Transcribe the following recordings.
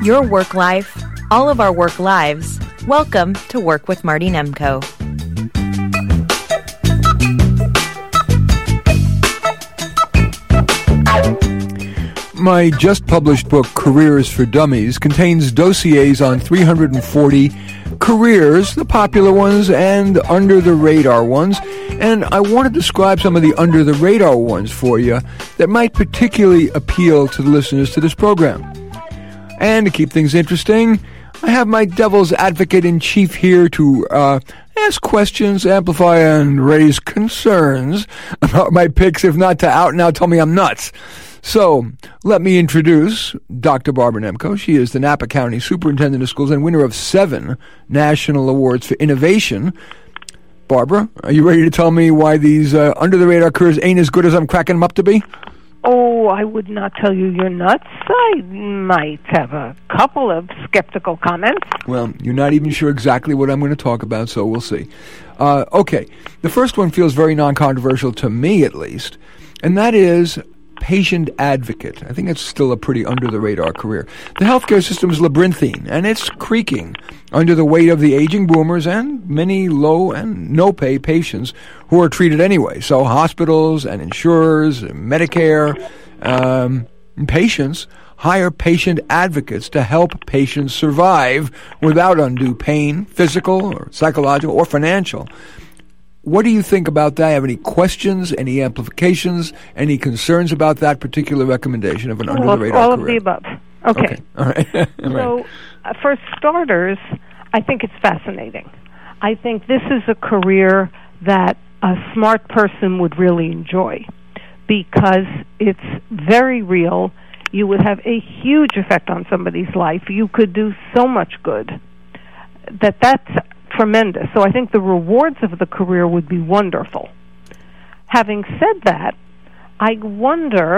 Your work life, all of our work lives. Welcome to Work with Marty Nemko. My just-published book, Careers for Dummies, contains dossiers on 340 careers, the popular ones and under-the-radar ones, and I want to describe some of the under-the-radar ones for you that might particularly appeal to the listeners to this program. And to keep things interesting, I have my devil's advocate-in-chief here to ask questions, amplify, and raise concerns about my picks, if not to out and out tell me I'm nuts. So, let me introduce Dr. Barbara Nemko. She is the Napa County Superintendent of Schools and winner of 7 national awards for innovation. Barbara, are you ready to tell me why these under-the-radar careers ain't as good as I'm cracking them up to be? Oh, I would not tell you you're nuts. I might have a couple of skeptical comments. Well, you're not even sure exactly what I'm going to talk about, so we'll see. Okay, the first one feels very non-controversial to me, at least, and that is patient advocate. I think it's still a pretty under-the-radar career. The healthcare system is labyrinthine, and it's creaking under the weight of the aging boomers and many low and no-pay patients who are treated anyway. So hospitals and insurers, and Medicare, patients hire patient advocates to help patients survive without undue pain, physical or psychological or financial. What do you think about that? Have any questions, any amplifications, any concerns about that particular recommendation of an under-the-radar all career? Of the above. Okay. All right. So, for starters, I think it's fascinating. I think this is a career that a smart person would really enjoy because it's very real. You would have a huge effect on somebody's life. You could do so much good. That's tremendous. So I think the rewards of the career would be wonderful. Having said that, I wonder,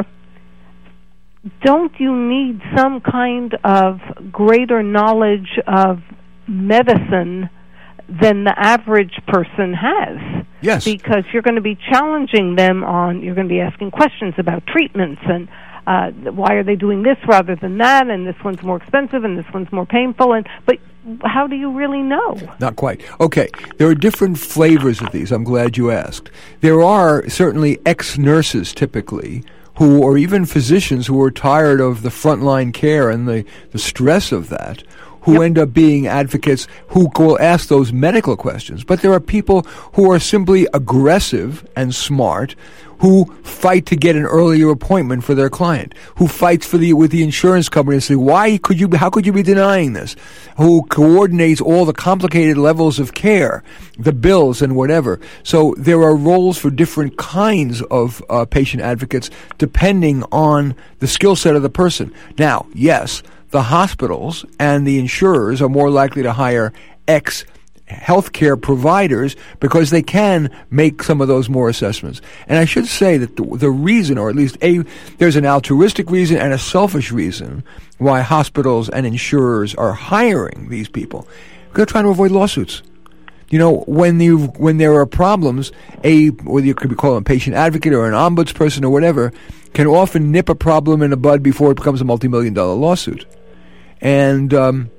don't you need some kind of greater knowledge of medicine than the average person has? Yes. Because you're going to be challenging them you're going to be asking questions about treatments and why are they doing this rather than that, and this one's more expensive and this one's more painful, but how do you really know? Not quite. Okay, there are different flavors of these. I'm glad you asked. There are certainly ex-nurses typically or even physicians who are tired of the frontline care and the stress of that, who end up being advocates who will ask those medical questions. But there are people who are simply aggressive and smart, who fight to get an earlier appointment for their client, who fights with the insurance company and say, how could you be denying this? Who coordinates all the complicated levels of care, the bills and whatever. So there are roles for different kinds of patient advocates depending on the skill set of the person. Now, yes, the hospitals and the insurers are more likely to hire healthcare providers because they can make some of those more assessments. And I should say that the reason, or at least there's an altruistic reason and a selfish reason why hospitals and insurers are hiring these people. They're trying to avoid lawsuits. You know, when there are problems, whether you could be called a patient advocate or an ombudsperson or whatever, can often nip a problem in the bud before it becomes a multi-million-dollar lawsuit. And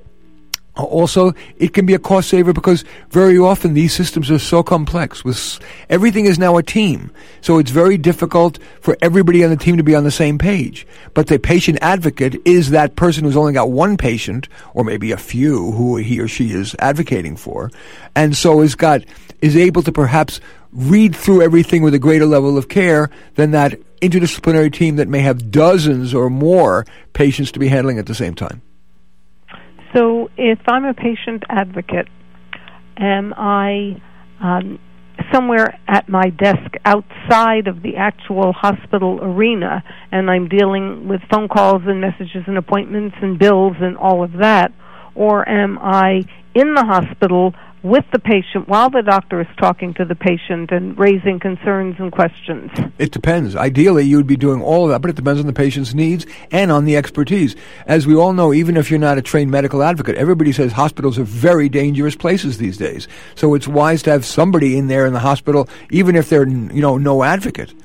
also, it can be a cost saver because very often these systems are so complex. Everything is now a team, so it's very difficult for everybody on the team to be on the same page. But the patient advocate is that person who's only got one patient, or maybe a few, who he or she is advocating for, and so is able to perhaps read through everything with a greater level of care than that interdisciplinary team that may have dozens or more patients to be handling at the same time. So if I'm a patient advocate, am I somewhere at my desk outside of the actual hospital arena and I'm dealing with phone calls and messages and appointments and bills and all of that, or am I in the hospital with the patient while the doctor is talking to the patient and raising concerns and questions? It depends. Ideally, you would be doing all of that, but it depends on the patient's needs and on the expertise. As we all know, even if you're not a trained medical advocate, everybody says hospitals are very dangerous places these days. So it's wise to have somebody in there in the hospital, even if they're no advocate.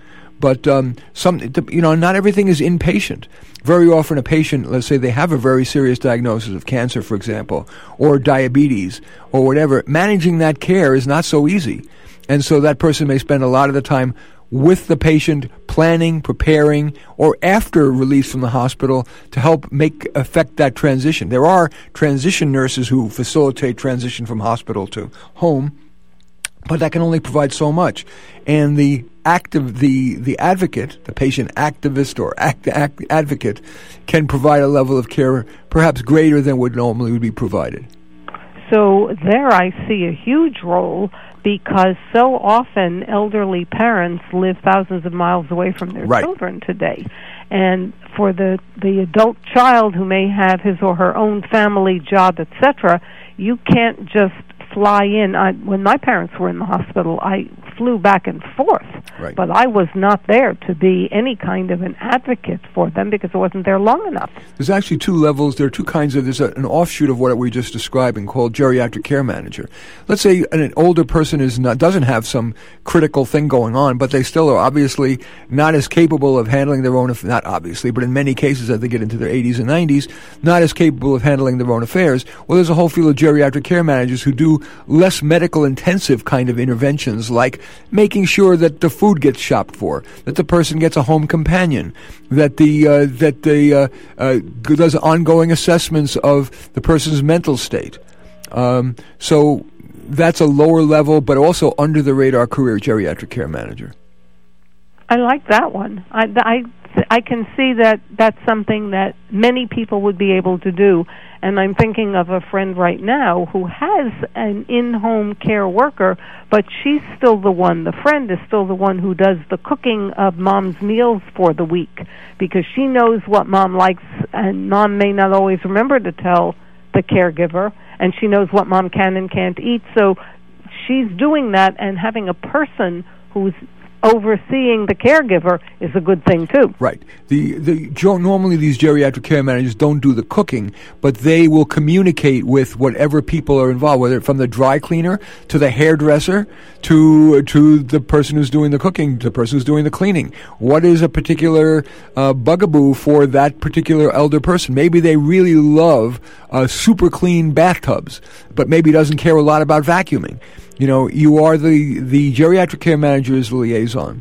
But not everything is inpatient. Very often a patient, let's say they have a very serious diagnosis of cancer, for example, or diabetes, or whatever, managing that care is not so easy. And so that person may spend a lot of the time with the patient, planning, preparing, or after release from the hospital to help affect that transition. There are transition nurses who facilitate transition from hospital to home, but that can only provide so much. And the advocate, the patient activist or advocate, can provide a level of care perhaps greater than would normally be provided. So there I see a huge role, because so often elderly parents live thousands of miles away from their children today. And for the adult child who may have his or her own family, job, etc., you can't just fly in. When my parents were in the hospital, I flew back and forth, but I was not there to be any kind of an advocate for them because I wasn't there long enough. There's actually two levels. There are two kinds of, there's an offshoot of what we were just describing called geriatric care manager. Let's say an older person doesn't have some critical thing going on, but they still are obviously not as capable of handling their own, not obviously, but in many cases as they get into their 80s and 90s, not as capable of handling their own affairs. Well, there's a whole field of geriatric care managers who do less medical intensive kind of interventions, like making sure that the food gets shopped for, that the person gets a home companion, that does ongoing assessments of the person's mental state. So that's a lower level, but also under the radar career, geriatric care manager. I like that one. I can see that that's something that many people would be able to do. And I'm thinking of a friend right now who has an in-home care worker, but she's still the friend is still the one who does the cooking of mom's meals for the week, because she knows what mom likes, and mom may not always remember to tell the caregiver, and she knows what mom can and can't eat. So she's doing that, and having a person who's overseeing the caregiver is a good thing too. Right. Normally these geriatric care managers don't do the cooking, but they will communicate with whatever people are involved, whether from the dry cleaner to the hairdresser to the person who's doing the cooking, to the person who's doing the cleaning. What is a particular bugaboo for that particular elder person? Maybe they really love super clean bathtubs, but maybe doesn't care a lot about vacuuming. You are the geriatric care manager's liaison.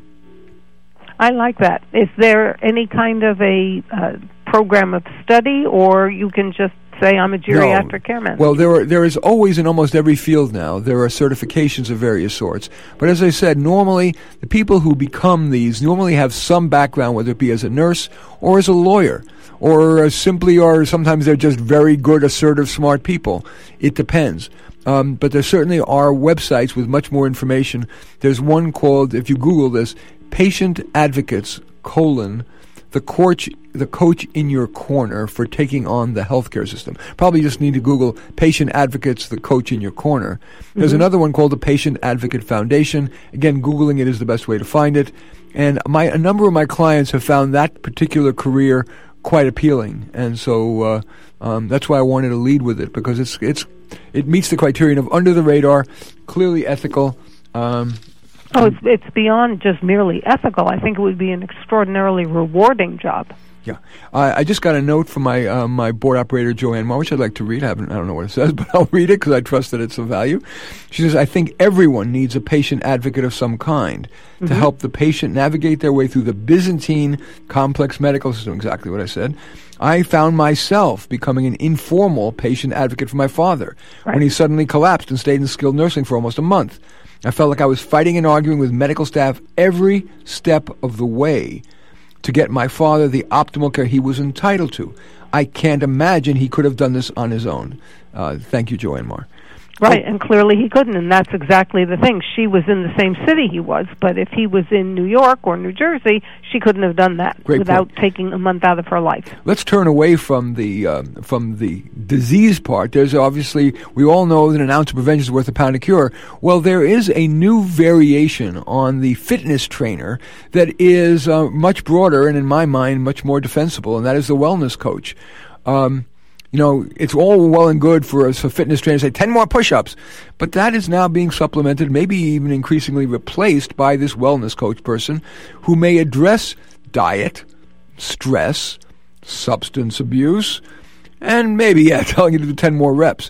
I like that. Is there any kind of a program of study, or you can just say I'm a geriatric care manager? Well, there is always in almost every field now, there are certifications of various sorts. But as I said, normally the people who become these normally have some background, whether it be as a nurse or as a lawyer, or sometimes they're just very good, assertive, smart people. It depends. But there certainly are websites with much more information. There's one called, if you Google this, Patient Advocates, the coach in your corner for taking on the healthcare system. Probably just need to Google Patient Advocates, the coach in your corner. There's another one called the Patient Advocate Foundation. Again, Googling it is the best way to find it. And a number of my clients have found that particular career quite appealing. And so that's why I wanted to lead with it, because it meets the criterion of under the radar, clearly ethical. It's beyond just merely ethical. I think it would be an extraordinarily rewarding job. Yeah. I just got a note from my my board operator, Joanne Moore, which I'd like to read. I don't know what it says, but I'll read it because I trust that it's of value. She says, I think everyone needs a patient advocate of some kind to help the patient navigate their way through the Byzantine complex medical system. Exactly what I said. I found myself becoming an informal patient advocate for my father when he suddenly collapsed and stayed in skilled nursing for almost a month. I felt like I was fighting and arguing with medical staff every step of the way to get my father the optimal care he was entitled to. I can't imagine he could have done this on his own. Thank you, Joanne Marr. Right, and clearly he couldn't, and that's exactly the thing. She was in the same city he was, but if he was in New York or New Jersey, she couldn't have done that without taking a month out of her life. Let's turn away from the disease part. There's obviously, we all know that an ounce of prevention is worth a pound of cure. Well, there is a new variation on the fitness trainer that is much broader and, in my mind, much more defensible, and that is the wellness coach. it's all well and good for us, for fitness trainers to say 10 more push-ups, but that is now being supplemented, maybe even increasingly replaced by this wellness coach person who may address diet, stress, substance abuse, and maybe, telling you to do 10 more reps.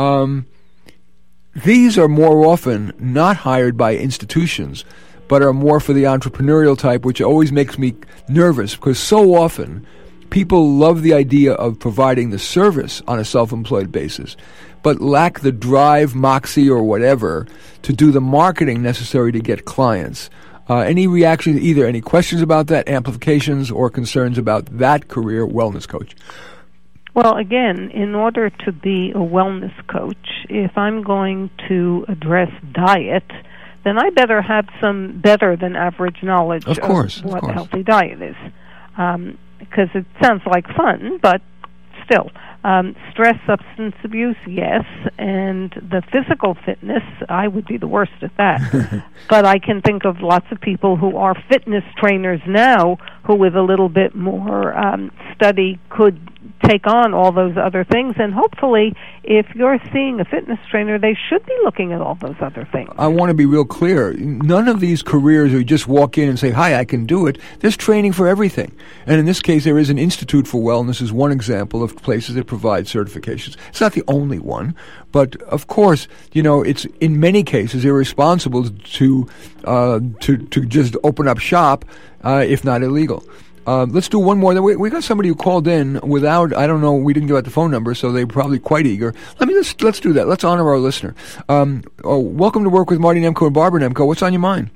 These are more often not hired by institutions, but are more for the entrepreneurial type, which always makes me nervous, because so often people love the idea of providing the service on a self-employed basis, but lack the drive, moxie, or whatever to do the marketing necessary to get clients. Any reactions, either any questions about that, amplifications, or concerns about that career, wellness coach? Well, again, in order to be a wellness coach, if I'm going to address diet, then I better have some better than average knowledge of what a healthy diet is. Because it sounds like fun, but still. Stress, substance abuse, yes, and the physical fitness, I would be the worst at that. But I can think of lots of people who are fitness trainers now who with a little bit more study could take on all those other things, and hopefully if you're seeing a fitness trainer, they should be looking at all those other things. I want to be real clear. None of these careers where you just walk in and say, hi, I can do it. There's training for everything. And in this case, there is an Institute for Wellness is one example of places that provide certifications. It's not the only one, but of course, it's in many cases irresponsible to just open up shop, if not illegal. Let's do one more. We got somebody who called in without, I don't know, we didn't give out the phone number, so they're probably quite eager. Let's do that. Let's honor our listener. Welcome to Work with Marty Nemko and Barbara Nemko. What's on your mind?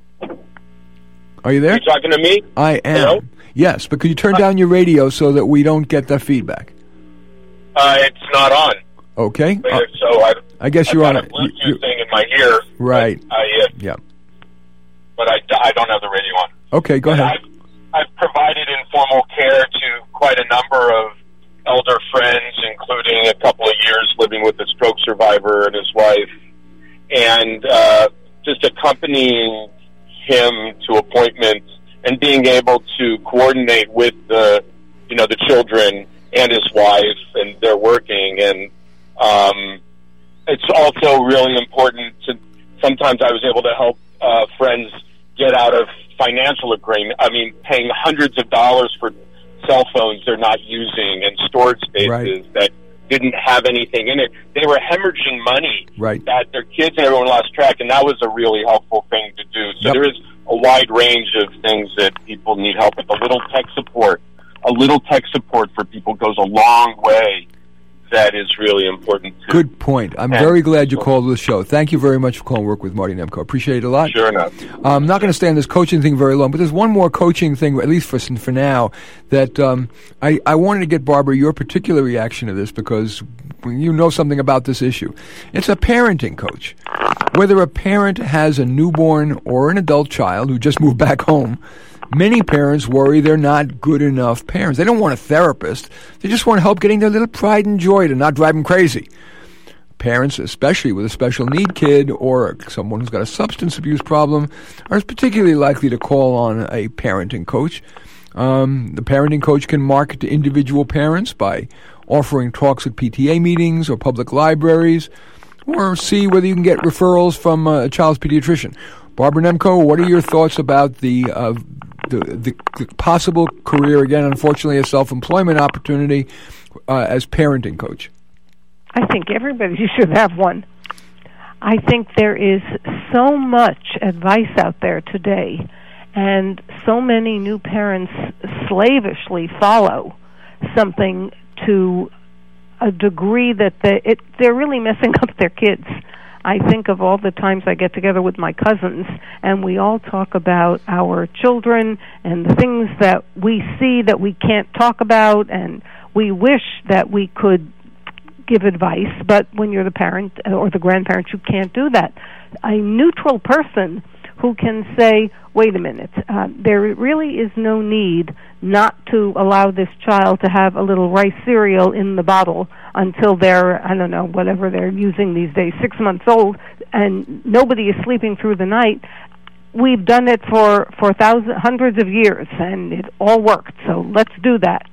Are you there? Are you talking to me? I am. Hello? Yes, but could you turn down your radio so that we don't get that feedback? It's not on. Okay. So I guess you're on a Bluetooth thing in my ear. Right. Yeah. But I don't have the radio on. Okay, go ahead. I've provided informal care to quite a number of elder friends, including a couple of years living with a stroke survivor and his wife, and just accompanying him to appointments and being able to coordinate with the children and his wife, and they're working. And it's also really important to. Sometimes I was able to help friends get out of financial agreement. I mean, paying hundreds of dollars for cell phones they're not using and storage spaces that didn't have anything in it. They were hemorrhaging money that their kids and everyone lost track, and that was a really helpful thing to do. So there is a wide range of things that people need help with. A little tech support for people goes a long way. That is really important, too. Good point. I'm very glad you called the show. Thank you very much for calling Work with Marty Nemko. Appreciate it a lot. Sure enough. I'm not going to stay on this coaching thing very long, but there's one more coaching thing, at least for now, that I wanted to get, Barbara, your particular reaction to this, because you know something about this issue. It's a parenting coach. Whether a parent has a newborn or an adult child who just moved back home, many parents worry they're not good enough parents. They don't want a therapist. They just want help getting their little pride and joy to not drive them crazy. Parents, especially with a special need kid or someone who's got a substance abuse problem, are particularly likely to call on a parenting coach. The parenting coach can market to individual parents by offering talks at PTA meetings or public libraries, or see whether you can get referrals from a child's pediatrician. Barbara Nemko, what are your thoughts about the possible career, again, unfortunately, a self-employment opportunity as parenting coach? I think everybody should have one. I think there is so much advice out there today, and so many new parents slavishly follow something to a degree that they're really messing up their kids. I think of all the times I get together with my cousins, and we all talk about our children and the things that we see that we can't talk about, and we wish that we could give advice, but when you're the parent or the grandparent, you can't do that. A neutral person who can say, wait a minute, there really is no need not to allow this child to have a little rice cereal in the bottle until they're, I don't know, whatever they're using these days, 6 months old, and nobody is sleeping through the night. We've done it for hundreds of years, and it all worked, so let's do that.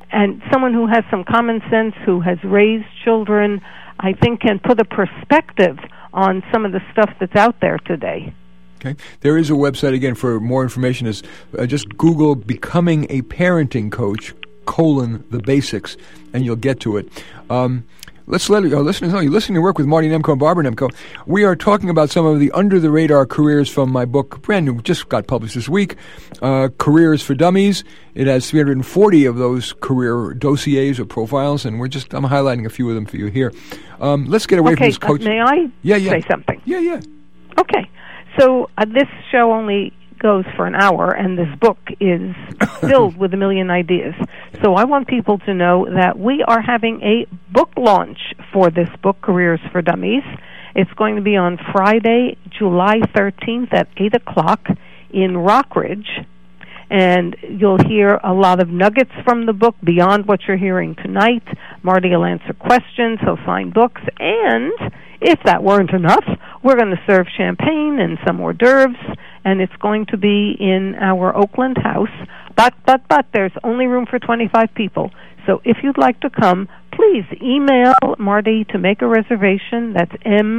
and someone who has some common sense, who has raised children, I think can put a perspective on some of the stuff that's out there today. Okay. There is a website, again, for more information. Is just Google Becoming a Parenting Coach, the basics, and you'll get to it. Let's let our listeners know you're listening to Work with Marty Nemko and Barbara Nemko. We are talking about some of the under-the-radar careers from my book, brand new, just got published this week, Careers for Dummies. It has 340 of those career dossiers or profiles, and I'm highlighting a few of them for you here. Let's get away from this coach. May I say something? Yeah. Okay. So this show only goes for an hour, and this book is filled with a million ideas. So I want people to know that we are having a book launch for this book, Careers for Dummies. It's going to be on Friday, July 13th at 8 o'clock in Rockridge. And you'll hear a lot of nuggets from the book beyond what you're hearing tonight. Marty will answer questions, he'll sign books, and if that weren't enough, we're going to serve champagne and some hors d'oeuvres, and it's going to be in our Oakland house. But there's only room for 25 people. So if you'd like to come, please email Marty to make a reservation. That's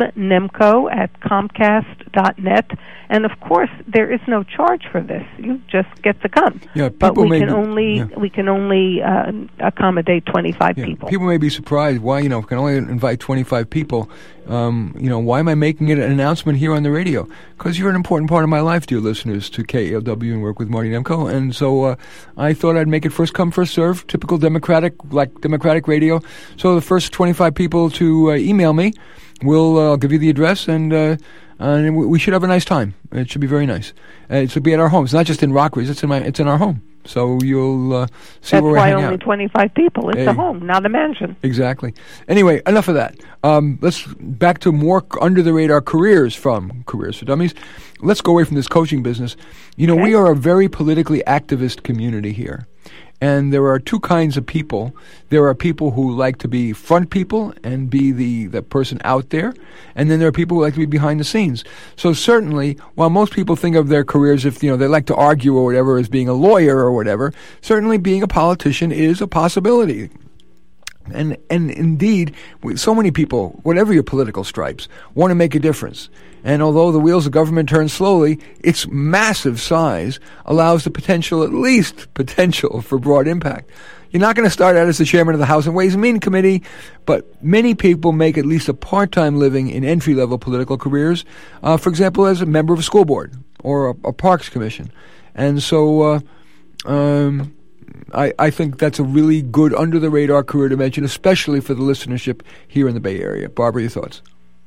mnemco@comcast.net. And of course, there is no charge for this. You just get to come. Yeah, but we can only accommodate 25 people. People may be surprised why we can only invite 25 people. Why am I making it an announcement here on the radio? Because you're an important part of my life, dear listeners, to KALW and Work with Marty Nemko. And so I thought I'd make it first come, first serve, typical democratic radio. So the first 25 people to email me, I'll give you the address, and we should have a nice time. It should be very nice. It should be at our home. It's not just in Rockridge. It's in our home. So you'll see where we're hanging out. That's why only 25 people. It's a home, not a mansion. Exactly. Anyway, enough of that. Let's back to more under-the-radar careers from Careers for Dummies. Let's go away from this coaching business. We are a very politically activist community here. And there are two kinds of people. There are people who like to be front people and be the person out there. And then there are people who like to be behind the scenes. So certainly, while most people think of their careers if, they like to argue or whatever as being a lawyer or whatever, certainly being a politician is a possibility. And indeed, so many people, whatever your political stripes, want to make a difference. And although the wheels of government turn slowly, its massive size allows the potential for broad impact. You're not going to start out as the chairman of the House and Ways and Means Committee, but many people make at least a part-time living in entry-level political careers, for example, as a member of a school board or a parks commission. And so I think that's a really good under-the-radar career to mention, especially for the listenership here in the Bay Area. Barbara, your thoughts?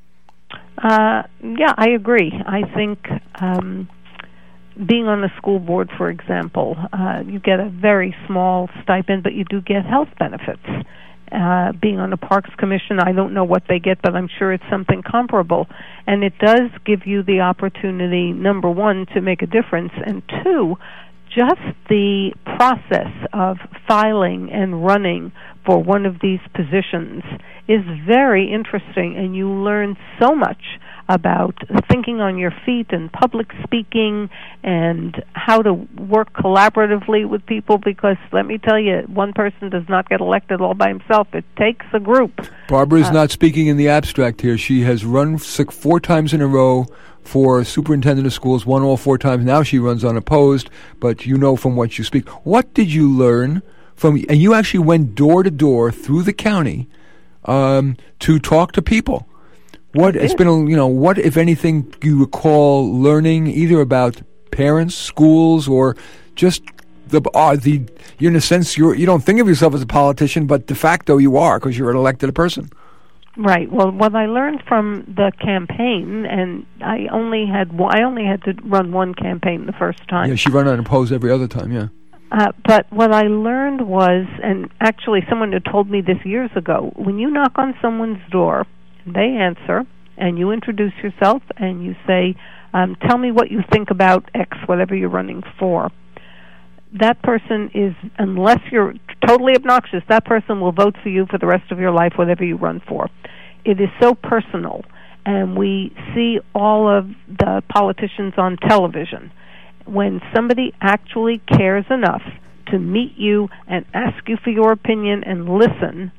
Yeah, I agree. I think being on the school board, for example, you get a very small stipend, but you do get health benefits. Being on the Parks Commission, I don't know what they get, but I'm sure it's something comparable. And it does give you the opportunity, number one, to make a difference, and two, just the process of filing and running for one of these positions is very interesting, and you learn so much about thinking on your feet and public speaking and how to work collaboratively with people, because let me tell you, one person does not get elected all by himself. It takes a group. Barbara is not speaking in the abstract here. She has run 4 times in a row for superintendent of schools, won all 4 times. Now she runs unopposed, but from what you speak. What did you learn and you actually went door to door through the county to talk to people. What it's been, what, if anything, you recall learning either about parents, schools, or just you're in a sense, you don't think of yourself as a politician, but de facto you are because you're an elected person. Right. Well, what I learned from the campaign, and I only had to run one campaign the first time. Yeah, she ran unopposed every other time. Yeah. But what I learned was, and actually someone had told me this years ago, when you knock on someone's door, they answer, and you introduce yourself, and you say, tell me what you think about X, whatever you're running for. That person is, unless you're totally obnoxious, that person will vote for you for the rest of your life, whatever you run for. It is so personal, and we see all of the politicians on television. When somebody actually cares enough to meet you and ask you for your opinion and listen,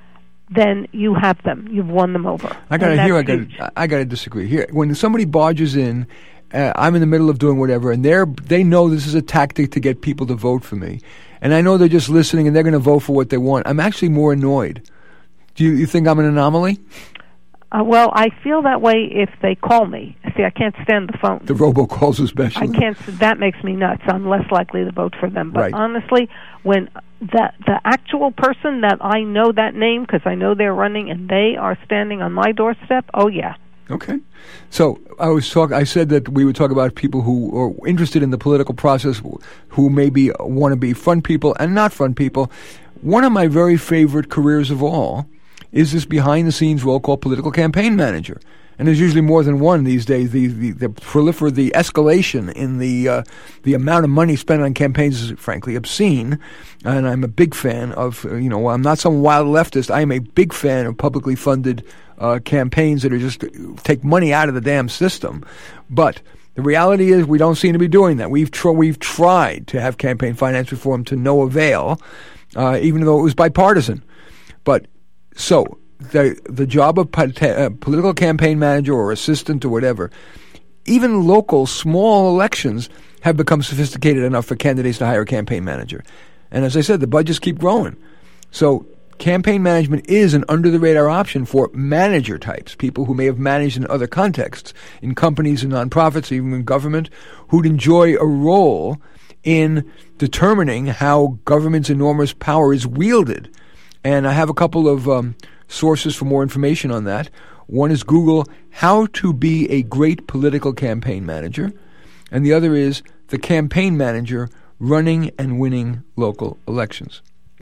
then you have them. You've won them over. I gotta disagree here. When somebody barges in, I'm in the middle of doing whatever, and they know this is a tactic to get people to vote for me, and I know they're just listening and they're going to vote for what they want. I'm actually more annoyed. Do you think I'm an anomaly? Well, I feel that way if they call me. See, I can't stand the phone. The robocalls especially. I can't. That makes me nuts. I'm less likely to vote for them. But right. Honestly, when the actual person that I know that name because I know they're running and they are standing on my doorstep, oh yeah. Okay. So I said that we would talk about people who are interested in the political process, who maybe want to be front people and not front people. One of my very favorite careers of all is this behind-the-scenes role called political campaign manager. And there's usually more than one these days. The escalation in the amount of money spent on campaigns is frankly obscene. And I'm a big fan of, I'm not some wild leftist. I am a big fan of publicly funded campaigns that are just take money out of the damn system. But the reality is we don't seem to be doing that. We've tried to have campaign finance reform to no avail, even though it was bipartisan. But so the job of political campaign manager or assistant or whatever, even local small elections have become sophisticated enough for candidates to hire a campaign manager. And as I said, the budgets keep growing. So campaign management is an under-the-radar option for manager types, people who may have managed in other contexts, in companies and nonprofits, even in government, who'd enjoy a role in determining how government's enormous power is wielded. And I have a couple of sources for more information on that. One is Google, How to Be a Great Political Campaign Manager. And the other is The Campaign Manager, Running and Winning Local Elections.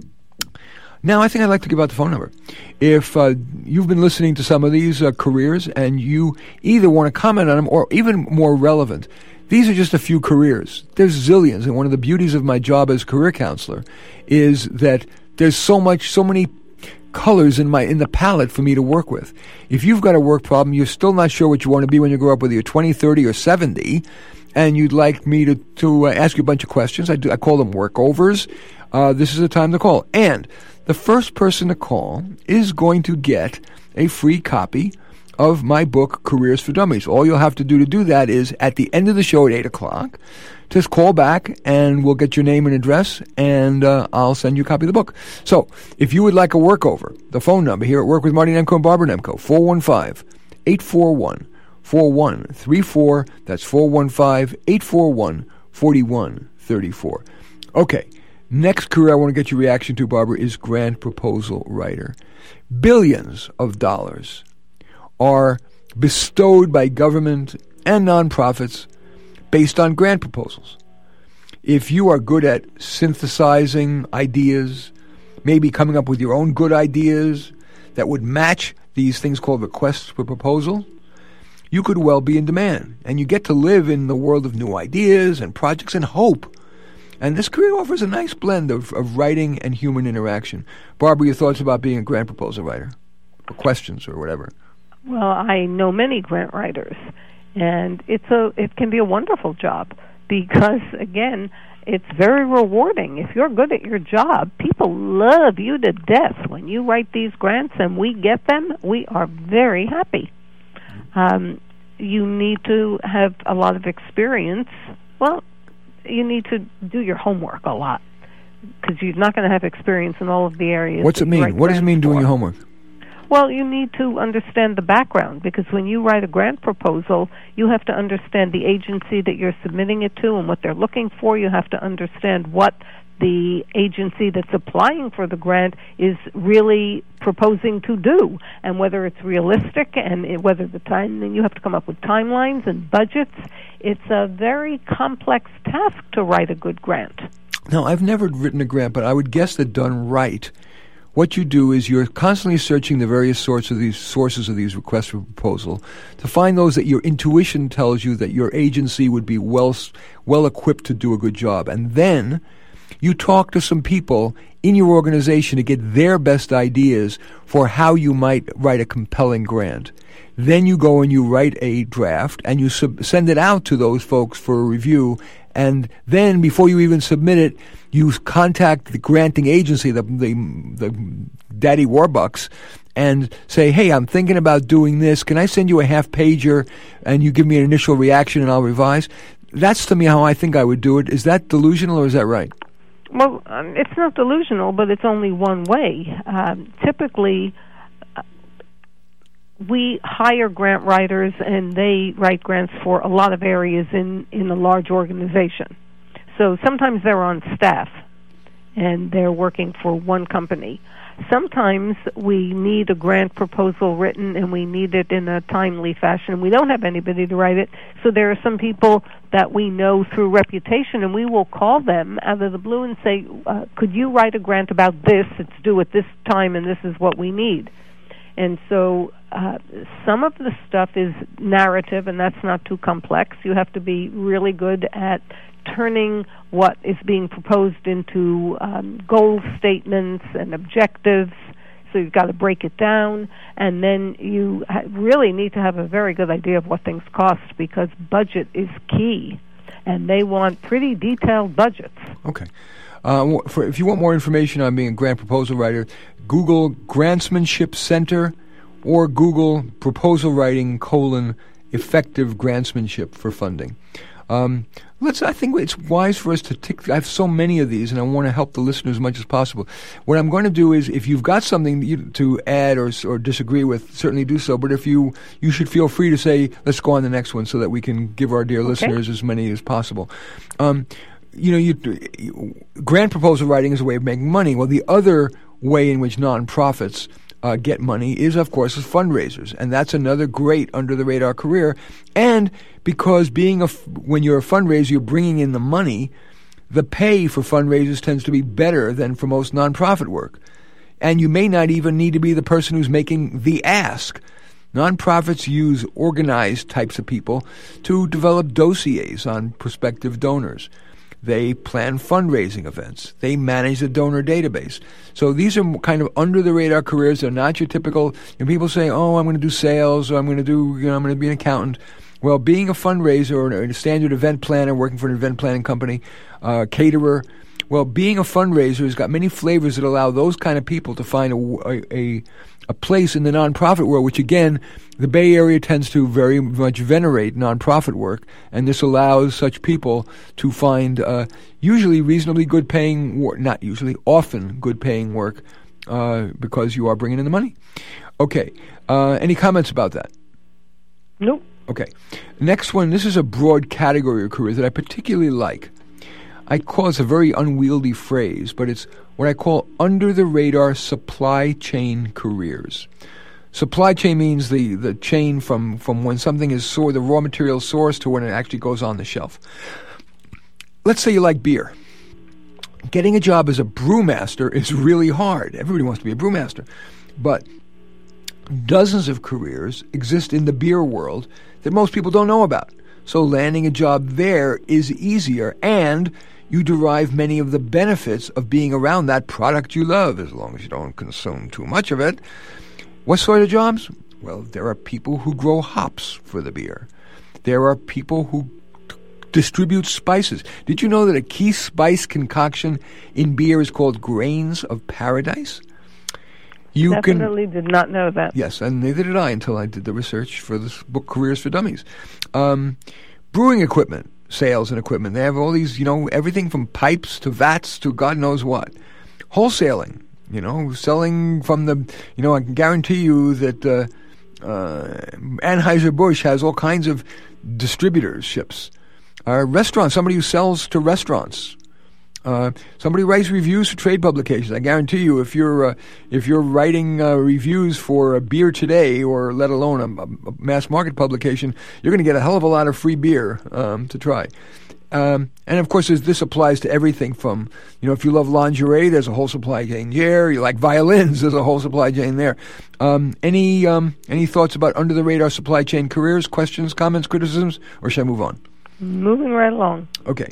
Now, I think I'd like to give out the phone number. If you've been listening to some of these careers and you either want to comment on them or even more relevant, these are just a few careers. There's zillions. And one of the beauties of my job as career counselor is that there's so many colors in the palette for me to work with. If you've got a work problem, you're still not sure what you want to be when you grow up, whether you're 20, 30, or 70, and you'd like me to ask you a bunch of questions, I call them workovers. This is the time to call. And the first person to call is going to get a free copy of my book, Careers for Dummies. All you'll have to do that is, at the end of the show at 8 o'clock, just call back and we'll get your name and address and I'll send you a copy of the book. So, if you would like a workover, the phone number here at Work with Marty Nemko and Barbara Nemko, 415-841-4134. That's 415-841-4134. Okay, next career I want to get your reaction to, Barbara, is grant proposal writer. Billions of dollars are bestowed by government and nonprofits based on grant proposals. If you are good at synthesizing ideas, maybe coming up with your own good ideas that would match these things called requests for proposal, you could well be in demand. And you get to live in the world of new ideas and projects and hope. And this career offers a nice blend of writing and human interaction. Barbara, your thoughts about being a grant proposal writer? Or questions or whatever? Well, I know many grant writers, and it can be a wonderful job because, again, it's very rewarding. If you're good at your job, people love you to death. When you write these grants and we get them, we are very happy. You need to have a lot of experience. Well, you need to do your homework a lot because you're not going to have experience in all of the areas. What's it mean? What does it mean doing your homework? Well, you need to understand the background because when you write a grant proposal, you have to understand the agency that you're submitting it to and what they're looking for. You have to understand what the agency that's applying for the grant is really proposing to do and whether it's realistic and whether then you have to come up with timelines and budgets. It's a very complex task to write a good grant. No, I've never written a grant, but I would guess that done right, what you do is you're constantly searching the various sources of these requests for proposal to find those that your intuition tells you that your agency would be well equipped to do a good job. And then you talk to some people in your organization to get their best ideas for how you might write a compelling grant. Then you go and you write a draft and you send it out to those folks for a review, And then before you even submit it, you contact the granting agency, the Daddy Warbucks, and say, hey, I'm thinking about doing this. Can I send you a half-pager and you give me an initial reaction and I'll revise? That's to me how I think I would do it. Is that delusional or is that right? Well, it's not delusional, but it's only one way. Typically, we hire grant writers, and they write grants for a lot of areas in a large organization. So sometimes they're on staff, and they're working for one company. Sometimes we need a grant proposal written, and we need it in a timely fashion. We don't have anybody to write it, so there are some people that we know through reputation, and we will call them out of the blue and say, could you write a grant about this? It's due at this time, and this is what we need. And so some of the stuff is narrative, and that's not too complex. You have to be really good at turning what is being proposed into goal statements and objectives. So you've got to break it down, and then you really need to have a very good idea of what things cost, because budget is key, and they want pretty detailed budgets. Okay. If you want more information on being a grant proposal writer, Google Grantsmanship Center or Google Proposal Writing : Effective Grantsmanship for funding. I think it's wise for us to tick. I have so many of these, and I want to help the listeners as much as possible. What I'm going to do is, if you've got something to add or disagree with, certainly do so. But if you should feel free to say, let's go on the next one so that we can give our dear listeners as many as possible. Grant proposal writing is a way of making money. Well, the other way in which nonprofits get money is, of course, as fundraisers, and that's another great under-the-radar career. And because when you're a fundraiser, you're bringing in the money, the pay for fundraisers tends to be better than for most nonprofit work. And you may not even need to be the person who's making the ask. Nonprofits use organized types of people to develop dossiers on prospective donors. They plan fundraising events. They manage the donor database. So these are kind of under-the-radar careers. They're not your typical. People say, "Oh, I'm going to do sales," or I'm going to be an accountant. Well, being a fundraiser or a standard event planner, working for an event planning company, caterer. Well, being a fundraiser has got many flavors that allow those kind of people to find a place in the nonprofit world, which, again, the Bay Area tends to very much venerate nonprofit work, and this allows such people to find usually reasonably good-paying work, not usually, often good-paying work, because you are bringing in the money. Okay. Any comments about that? Nope. Okay. Next one, this is a broad category of careers that I particularly like. I call this a very unwieldy phrase, but it's what I call under-the-radar supply chain careers. Supply chain means the chain from when something is the raw material source to when it actually goes on the shelf. Let's say you like beer. Getting a job as a brewmaster is really hard. Everybody wants to be a brewmaster. But dozens of careers exist in the beer world that most people don't know about. So landing a job there is easier, and you derive many of the benefits of being around that product you love, as long as you don't consume too much of it. What sort of jobs? Well, there are people who grow hops for the beer. There are people who distribute spices. Did you know that a key spice concoction in beer is called Grains of Paradise? Definitely did not know that. Yes, and neither did I until I did the research for this book, Careers for Dummies. Brewing equipment, sales and equipment. They have all these, everything from pipes to vats to God knows what. Wholesaling, selling from I can guarantee you that Anheuser-Busch has all kinds of distributorships. Restaurants, somebody who sells to restaurants. Somebody writes reviews for trade publications. I guarantee you, if you're writing reviews for a Beer Today, or let alone a mass market publication, you're going to get a hell of a lot of free beer to try. And of course, this applies to everything from, if you love lingerie, there's a whole supply chain there. You like violins, there's a whole supply chain there. Any thoughts about under the radar supply chain careers? Questions, comments, criticisms, or should I move on? Moving right along. Okay.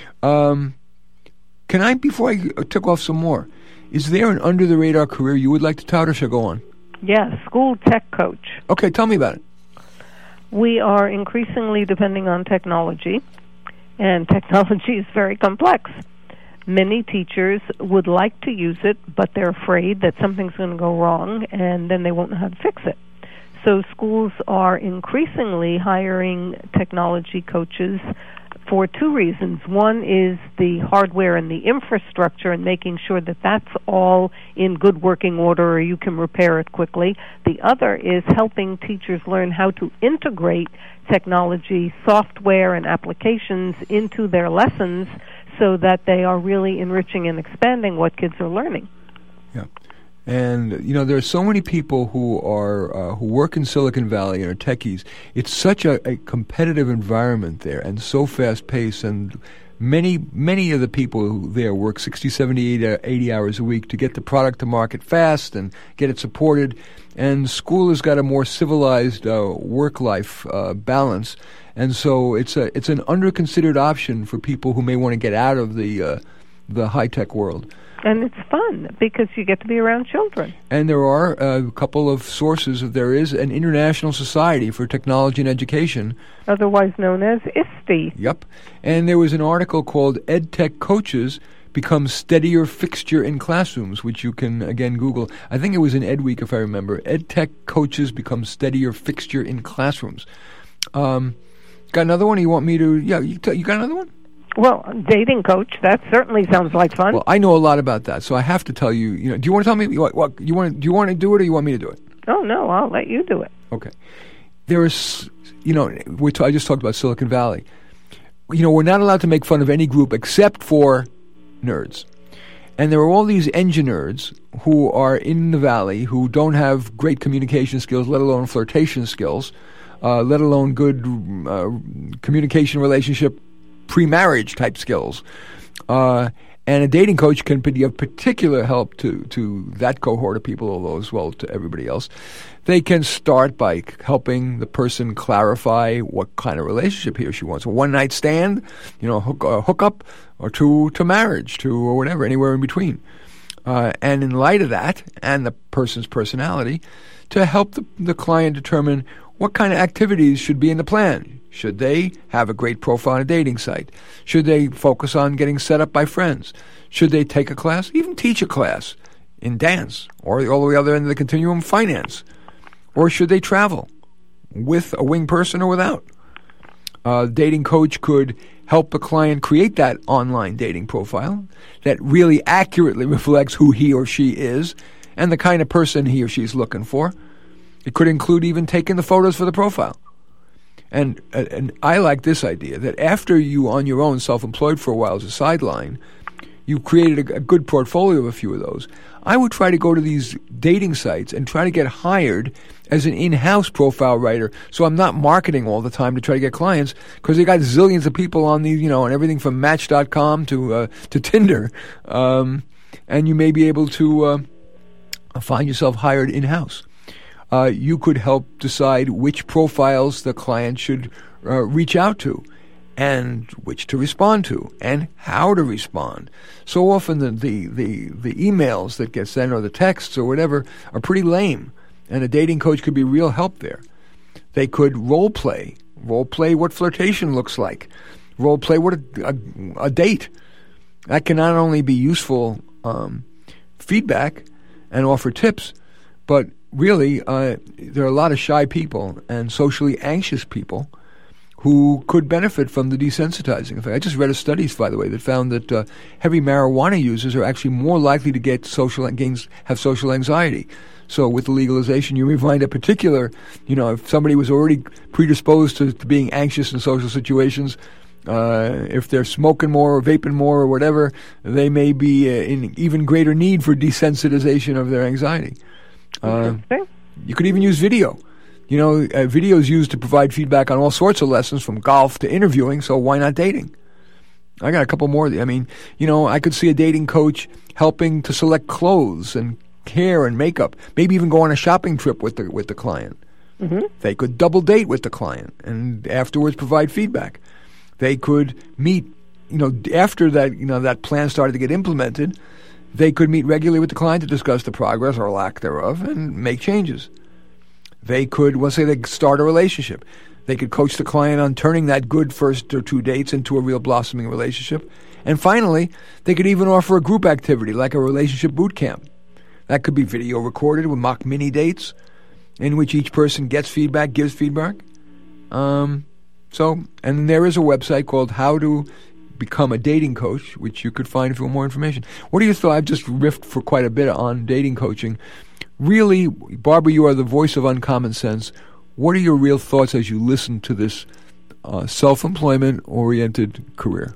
Can I, before I tick off some more, is there an under-the-radar career you would like to tout, or should I go on? Yes, school tech coach. Okay, tell me about it. We are increasingly depending on technology, and technology is very complex. Many teachers would like to use it, but they're afraid that something's going to go wrong, and then they won't know how to fix it. So schools are increasingly hiring technology coaches for two reasons. One is the hardware and the infrastructure and making sure that that's all in good working order or you can repair it quickly. The other is helping teachers learn how to integrate technology, software, and applications into their lessons so that they are really enriching and expanding what kids are learning. Yeah. And, you know, there are so many people who are who work in Silicon Valley and are techies. It's such a competitive environment there and so fast-paced. And many of the people who there work 60, 70, 80 hours a week to get the product to market fast and get it supported. And school has got a more civilized work-life balance. And so it's an under-considered option for people who may want to get out of the high-tech world. And it's fun because you get to be around children. And there are a couple of sources. There is an International Society for Technology and Education, otherwise known as ISTE. Yep. And there was an article called EdTech Coaches Become Steadier Fixture in Classrooms, which you can, again, Google. I think it was in EdWeek, if I remember. EdTech Coaches Become Steadier Fixture in Classrooms. Got another one? You want me to? Yeah, you got another one? Well, dating coach, that certainly sounds like fun. Well, I know a lot about that, so I have to tell you, do you want to tell me what do you want to do it or you want me to do it? Oh, no, I'll let you do it. Okay. There is, I just talked about Silicon Valley. We're not allowed to make fun of any group except for nerds. And there are all these engine nerds who are in the valley who don't have great communication skills, let alone flirtation skills, let alone good communication relationship pre-marriage type skills. And a dating coach can be of particular help to that cohort of people, although as well to everybody else. They can start by helping the person clarify what kind of relationship he or she wants. A one-night stand, hook up, or to marriage, or whatever, anywhere in between. And in light of that and the person's personality, to help the client determine what kind of activities should be in the plan. Should they have a great profile on a dating site? Should they focus on getting set up by friends? Should they take a class, even teach a class in dance, or all the way other end of the continuum, finance? Or should they travel with a wing person or without? A dating coach could help the client create that online dating profile that really accurately reflects who he or she is and the kind of person he or she is looking for. It could include even taking the photos for the profile. And I like this idea that after you, on your own, self-employed for a while as a sideline, you created a good portfolio of a few of those. I would try to go to these dating sites and try to get hired as an in-house profile writer, so I'm not marketing all the time to try to get clients, because they got zillions of people on these, and everything from Match.com to Tinder, and you may be able to find yourself hired in-house. You could help decide which profiles the client should reach out to and which to respond to and how to respond. So often the emails that get sent or the texts or whatever are pretty lame, and a dating coach could be real help there. They could role play what flirtation looks like, role play what a date. That can not only be useful feedback and offer tips, but really, there are a lot of shy people and socially anxious people who could benefit from the desensitizing effect. I just read a study, by the way, that found that heavy marijuana users are actually more likely to get have social anxiety. So with the legalization, you may find a particular, if somebody was already predisposed to being anxious in social situations, if they're smoking more or vaping more or whatever, they may be in even greater need for desensitization of their anxiety. You could even use video. Video is used to provide feedback on all sorts of lessons, from golf to interviewing, so why not dating? I got a couple more. I could see a dating coach helping to select clothes and hair and makeup, maybe even go on a shopping trip with the client. Mm-hmm. They could double date with the client and afterwards provide feedback. They could meet, after that, that plan started to get implemented, they could meet regularly with the client to discuss the progress or lack thereof and make changes. They could, let's say they start a relationship. They could coach the client on turning that good first or 2 dates into a real blossoming relationship. And finally, they could even offer a group activity like a relationship boot camp. That could be video recorded with mock mini dates in which each person gets feedback, gives feedback. And there is a website called How to Become a Dating Coach, which you could find if you want more information. What are your thoughts? I've just riffed for quite a bit on dating coaching. Really, Barbara, you are the voice of uncommon sense. What are your real thoughts as you listen to this self-employment-oriented career?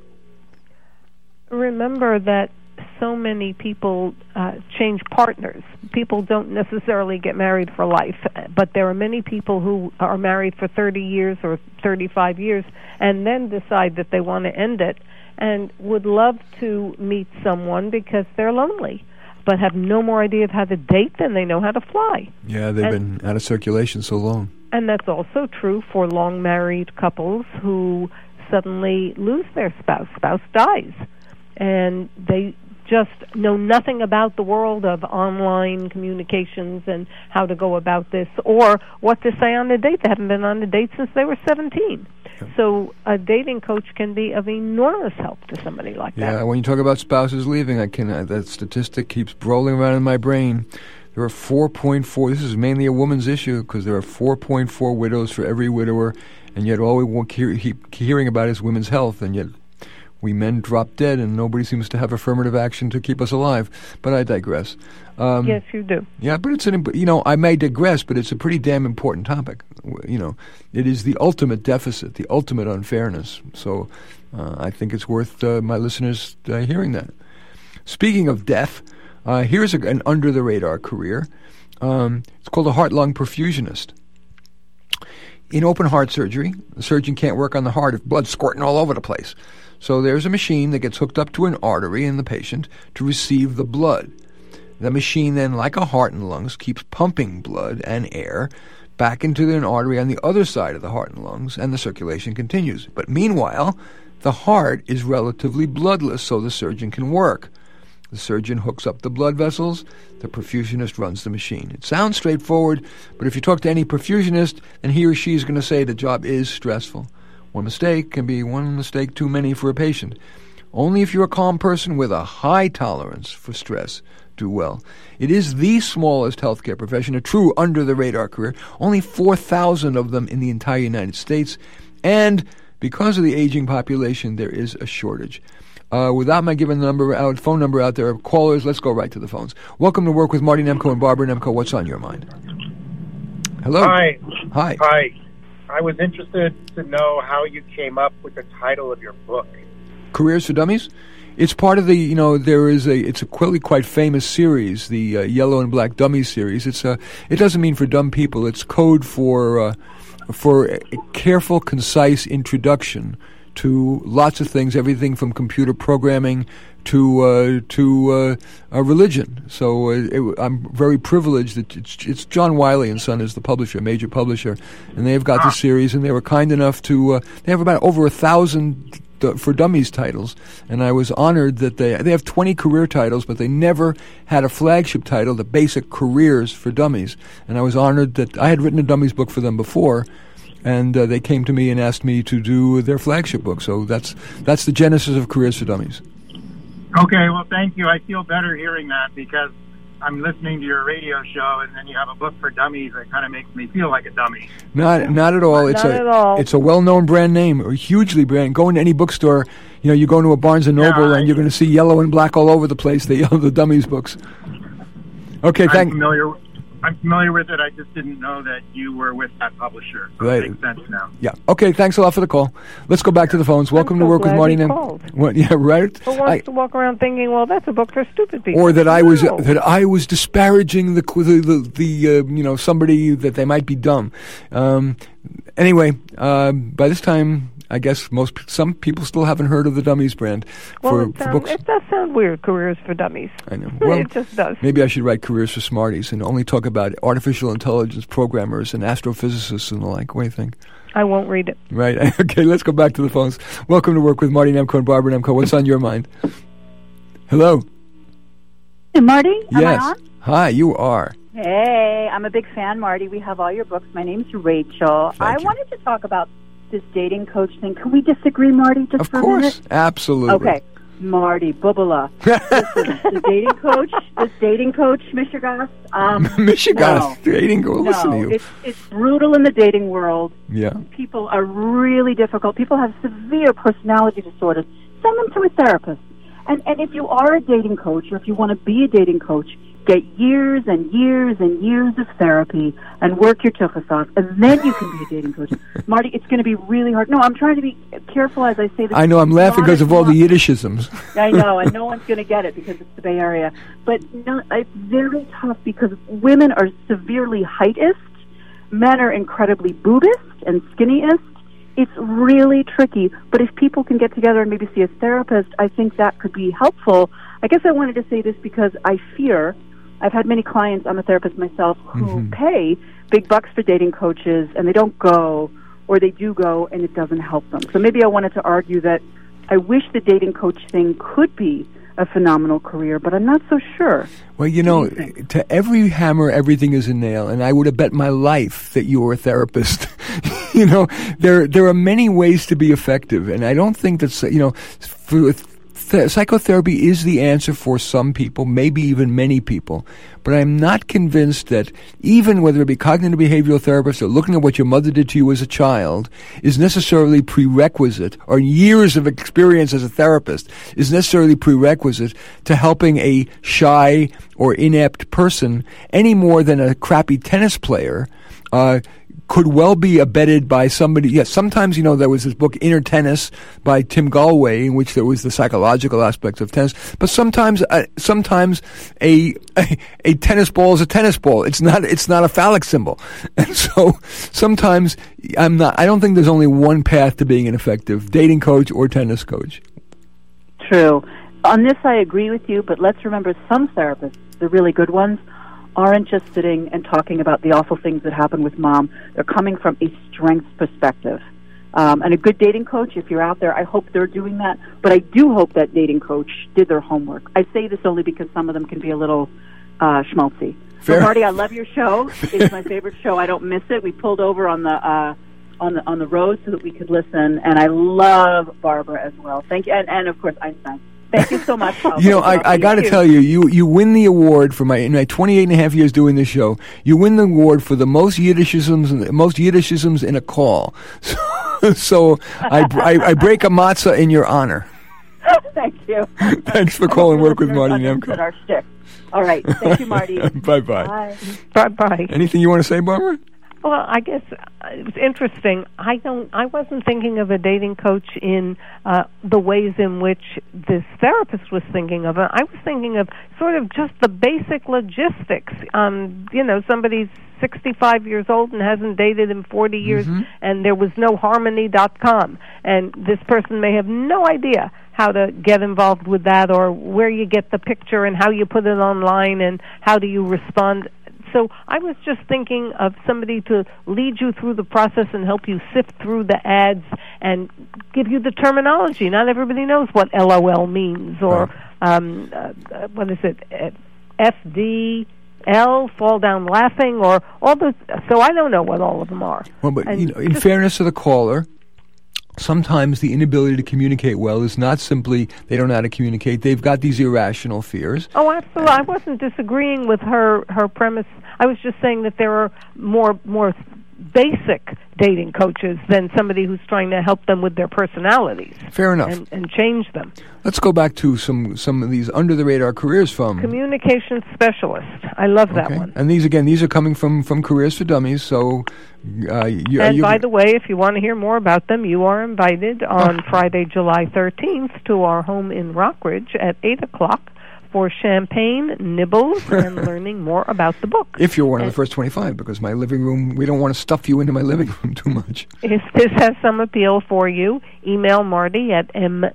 Remember that so many people change partners. People don't necessarily get married for life, but there are many people who are married for 30 years or 35 years and then decide that they want to end it and would love to meet someone because they're lonely, but have no more idea of how to date than they know how to fly. Yeah, they've been out of circulation so long. And that's also true for long-married couples who suddenly lose their spouse. Spouse dies. And they just know nothing about the world of online communications and how to go about this or what to say on a date. They haven't been on a date since they were 17. Okay. So a dating coach can be of enormous help to somebody like that. Yeah, when you talk about spouses leaving, that statistic keeps rolling around in my brain. There are 4.4, this is mainly a woman's issue, because there are 4.4 widows for every widower, and yet all we keep hearing about is women's health, and yet we men drop dead, and nobody seems to have affirmative action to keep us alive. But I digress. Yes, you do. Yeah, but it's I may digress, but it's a pretty damn important topic. It is the ultimate deficit, the ultimate unfairness. So I think it's worth my listeners hearing that. Speaking of death, here's an under-the-radar career. It's called a heart-lung perfusionist. In open heart surgery, the surgeon can't work on the heart if blood's squirting all over the place. So there's a machine that gets hooked up to an artery in the patient to receive the blood. The machine then, like a heart and lungs, keeps pumping blood and air back into an artery on the other side of the heart and lungs, and the circulation continues. But meanwhile, the heart is relatively bloodless, so the surgeon can work. The surgeon hooks up the blood vessels, the perfusionist runs the machine. It sounds straightforward, but if you talk to any perfusionist, then he or she is going to say the job is stressful. One mistake can be one mistake too many for a patient. Only if you're a calm person with a high tolerance for stress do well. It is the smallest healthcare profession, a true under-the-radar career. Only 4,000 of them in the entire United States. And because of the aging population, there is a shortage. Without my giving the phone number out there, callers, let's go right to the phones. Welcome to Work with Marty Nemko and Barbara Nemko. What's on your mind? Hello. Hi. Hi. Hi. I was interested to know how you came up with the title of your book. Careers for Dummies? It's part of the, it's a quite famous series, the Yellow and Black Dummies series. It doesn't mean for dumb people. It's code for a careful, concise introduction to lots of things, everything from computer programming to religion. So I'm very privileged that it's John Wiley & Son is the publisher, major publisher, and they've got the series, and they were kind enough to they have about over 1,000 for Dummies titles, and I was honored that they have 20 career titles, but they never had a flagship title, the Basic Careers for Dummies, and I was honored that I had written a Dummies book for them before, and they came to me and asked me to do their flagship book. So that's the genesis of Careers for Dummies. Okay, well, thank you. I feel better hearing that because I'm listening to your radio show, and then you have a book for dummies that kind of makes me feel like a dummy. Not at all. It's a well-known brand name, or hugely brand. Go into any bookstore, you go into a Barnes and Noble, and you're going to see yellow and black all over the place. The Dummies books. Okay, I'm familiar with it. I just didn't know that you were with that publisher. So right. It makes sense now. Yeah. Okay, thanks a lot for the call. Let's go back to the phones. Welcome to Work with Marty Nemko. Yeah, right? Who wants to walk around thinking, well, that's a book for stupid people? Or that I was disparaging the somebody that they might be dumb. Anyway, by this time, I guess some people still haven't heard of the Dummies brand for books. It does sound weird, Careers for Dummies. I know. Well, it just does. Maybe I should write Careers for Smarties and only talk about artificial intelligence programmers and astrophysicists and the like. What do you think? I won't read it. Right. Okay, let's go back to the phones. Welcome to Work with Marty Nemko and Barbara Nemko. What's on your mind? Hello? Hey, Marty? Yes. Am I on? Hi, you are. Hey, I'm a big fan, Marty. We have all your books. My name's Rachel. Thank you. Wanted to talk about this dating coach thing. Can we disagree, Marty, just for a minute? Of course, absolutely. Okay. Marty, Bubala. Listen, the dating coach, Mishigas. Mishigas, dating coach. Listen to you. It's brutal in the dating world. Yeah. People are really difficult. People have severe personality disorders. Send them to a therapist. And if you are a dating coach, or if you want to be a dating coach, get years and years and years of therapy and work your tuchus off, and then you can be a dating coach. Marty, it's going to be really hard. No, I'm trying to be careful as I say this. I know, I'm laughing because of all the Yiddishisms. I know, and no one's going to get it because it's the Bay Area. But no, it's very tough because women are severely heightist, men are incredibly boobist and skinnyist. It's really tricky, but if people can get together and maybe see a therapist, I think that could be helpful. I guess I wanted to say this because I fear, I've had many clients, I'm a therapist myself, who pay big bucks for dating coaches, and they don't go, or they do go, and it doesn't help them. So maybe I wanted to argue that I wish the dating coach thing could be a phenomenal career, but I'm not so sure. Well, you know, to every hammer, everything is a nail, and I would have bet my life that you were a therapist. You know, there are many ways to be effective, and I don't think that, you know, psychotherapy is the answer for some people, maybe even many people, but I'm not convinced that even whether it be cognitive behavioral therapists or looking at what your mother did to you as a child is necessarily prerequisite, or years of experience as a therapist is necessarily prerequisite to helping a shy or inept person any more than a crappy tennis player could well be abetted by somebody. Yes, sometimes, you know, there was this book, Inner Tennis, by Tim Galway, in which there was the psychological aspects of tennis. But sometimes a tennis ball is a tennis ball. It's not a phallic symbol. And so sometimes I don't think there's only one path to being an effective dating coach or tennis coach. True. On this, I agree with you, but let's remember some therapists, the really good ones, aren't just sitting and talking about the awful things that happen with mom. They're coming from a strength perspective. And a good dating coach, if you're out there, I hope they're doing that. But I do hope that dating coach did their homework. I say this only because some of them can be a little schmaltzy. Fair. So, Marty, I love your show. It's my favorite show. I don't miss it. We pulled over on the road so that we could listen. And I love Barbara as well. Thank you. And of course, Einstein. Thank you so much, Paul. You know, I got to tell you, you win the award for in my 28 and a half years doing this show. You win the award for the most Yiddishisms in a call. So I break a matzah in your honor. Thank you. Thanks for calling Work with Marty Nemko. Our shtick. All right. Thank you, Marty. Bye-bye. Bye. Bye-bye. Anything you want to say, Barbara? Well, I guess it was interesting. I wasn't thinking of a dating coach in the ways in which this therapist was thinking of it. I was thinking of sort of just the basic logistics. You know, somebody's 65 years old and hasn't dated in 40 years, and there was no Harmony.com, and this person may have no idea how to get involved with that, or where you get the picture and how you put it online and how do you respond. So I was just thinking of somebody to lead you through the process and help you sift through the ads and give you the terminology. Not everybody knows what LOL means, or what is it, FDL, fall down laughing, or all those. So I don't know what all of them are. Well, but you know, in fairness to the caller, sometimes the inability to communicate well is not simply they don't know how to communicate. They've got these irrational fears. Oh, absolutely. I wasn't disagreeing with her premise. I was just saying that there are more basic dating coaches than somebody who's trying to help them with their personalities. Fair enough. And change them. Let's go back to some of these under-the-radar careers from... Communication specialist. I love that one. And these are coming from Careers for Dummies, so... by the way, if you want to hear more about them, you are invited on Friday, July 13th to our home in Rockridge at 8 o'clock for champagne, nibbles, and learning more about the book. If you're one of the first 25, because my living room, we don't want to stuff you into my living room too much. If this has some appeal for you, email Marty at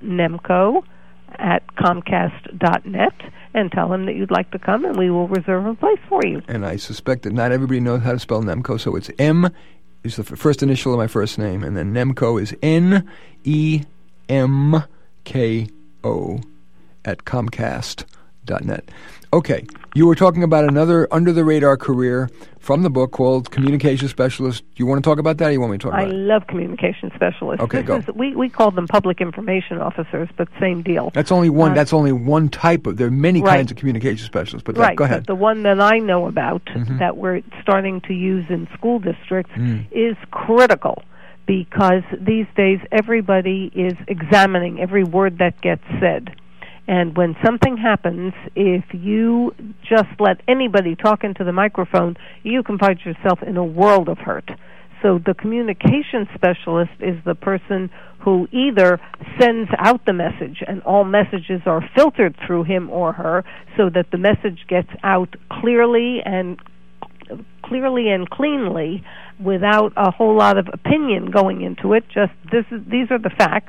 mnemco@comcast.net and tell him that you'd like to come, and we will reserve a place for you. And I suspect that not everybody knows how to spell Nemco, so it's M is the first initial of my first name, and then Nemco is Nemko @Comcast.net. Okay. You were talking about another under-the-radar career from the book called Communication Specialist. Do you want to talk about that, or you want me to talk about it? I love communication specialists. Okay, go. We call them public information officers, but same deal. That's only one. That's only one type of. There are many kinds of communication specialists, but go ahead. But the one that I know about that we're starting to use in school districts is critical, because these days everybody is examining every word that gets said. And when something happens, if you just let anybody talk into the microphone, you can find yourself in a world of hurt. So the communication specialist is the person who either sends out the message, and all messages are filtered through him or her, so that the message gets out clearly and cleanly, without a whole lot of opinion going into it. Just these are the facts.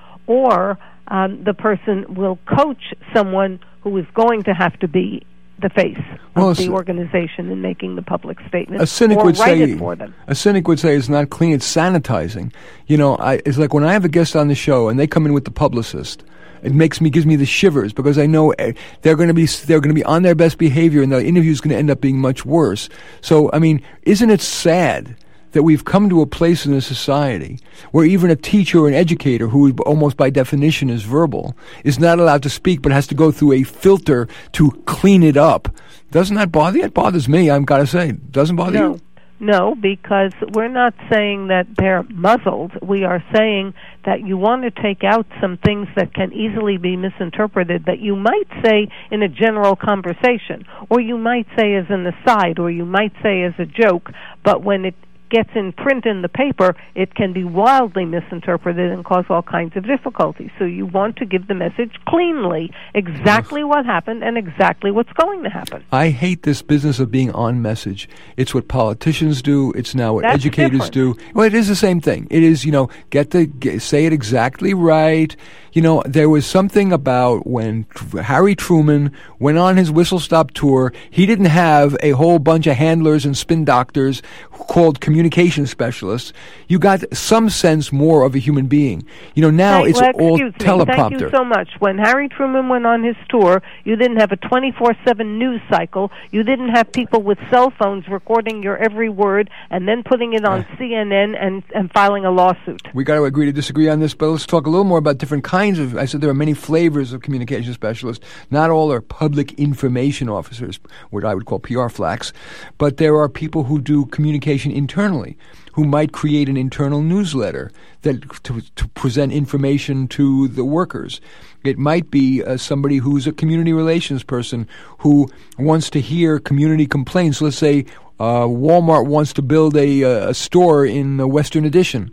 Or the person will coach someone who is going to have to be the face of the organization in making the public statement. A cynic would write say, it for them. A cynic would say it's not clean; it's sanitizing. You know, it's like when I have a guest on the show and they come in with the publicist. It gives me the shivers, because I know they're going to be on their best behavior, and the interview is going to end up being much worse. So, I mean, isn't it sad that we've come to a place in a society where even a teacher or an educator, who almost by definition is verbal, is not allowed to speak, but has to go through a filter to clean it up? Doesn't that bother you? It bothers me, I've got to say. Doesn't bother you? No, because we're not saying that they're muzzled. We are saying that you want to take out some things that can easily be misinterpreted, that you might say in a general conversation, or you might say as an aside, or you might say as a joke, but when it gets in print in the paper, it can be wildly misinterpreted and cause all kinds of difficulties. So you want to give the message cleanly, exactly what happened and exactly what's going to happen. I hate this business of being on message. It's what politicians do. It's now what That's educators different. do. Well, it is the same thing. It is, say it exactly right. You know, there was something about when Harry Truman went on his whistle-stop tour, he didn't have a whole bunch of handlers and spin doctors called communication specialists. You got some sense more of a human being. You know, now it's all teleprompter. Thank you so much. When Harry Truman went on his tour, you didn't have a 24/7 news cycle. You didn't have people with cell phones recording your every word and then putting it on CNN and filing a lawsuit. We got to agree to disagree on this, but let's talk a little more about different kinds of. I said there are many flavors of communication specialists. Not all are public information officers, what I would call PR flacks, but there are people who do communication internally, who might create an internal newsletter that to present information to the workers. It might be somebody who's a community relations person who wants to hear community complaints. Let's say Walmart wants to build a store in the Western Addition.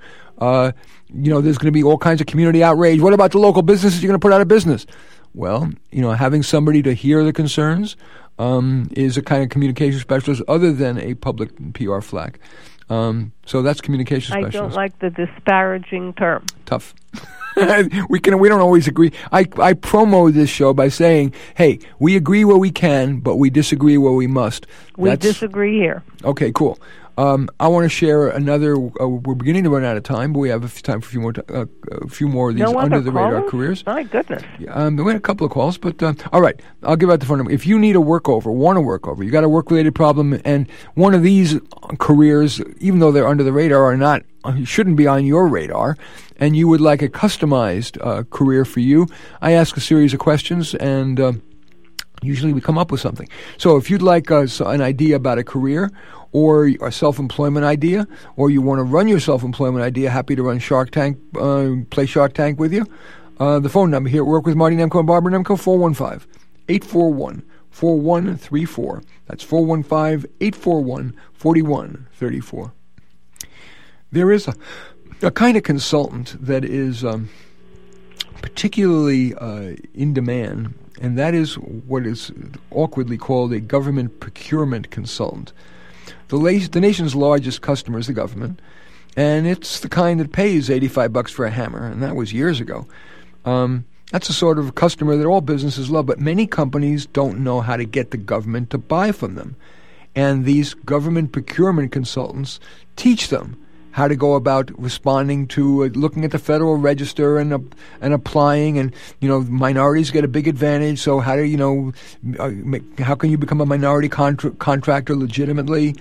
There's going to be all kinds of community outrage. What about the local businesses you're going to put out of business? Well, having somebody to hear the concerns is a kind of communication specialist other than a public PR flack. So that's communication specialist. I don't like the disparaging term. Tough. We don't always agree. I promo this show by saying, hey, we agree where we can, but we disagree where we must. We disagree here. Okay, cool. I want to share another. We're beginning to run out of time, but we have time for a few more of these under-the-radar careers. My goodness. We had a couple of calls, but all right. I'll give out the phone number. If you need a want to work over, you got a work-related problem, and one of these careers, even though they're under the radar, shouldn't be on your radar, and you would like a customized career for you, I ask a series of questions, and usually we come up with something. So if you'd like an idea about a career, or a self-employment idea, or you want to run your self-employment idea, happy to run Shark Tank, play Shark Tank with you. The phone number here at Work with Marty Nemko and Barbara Nemko, 415-841-4134. That's 415-841-4134. There is a kind of consultant that is particularly in demand, and that is what is awkwardly called a government procurement consultant. The nation's largest customer is the government, and it's the kind that pays $85 for a hammer, and that was years ago. That's the sort of customer that all businesses love, but many companies don't know how to get the government to buy from them. And these government procurement consultants teach them how to go about responding to looking at the Federal Register and applying, and minorities get a big advantage. So how do how can you become a minority contractor legitimately?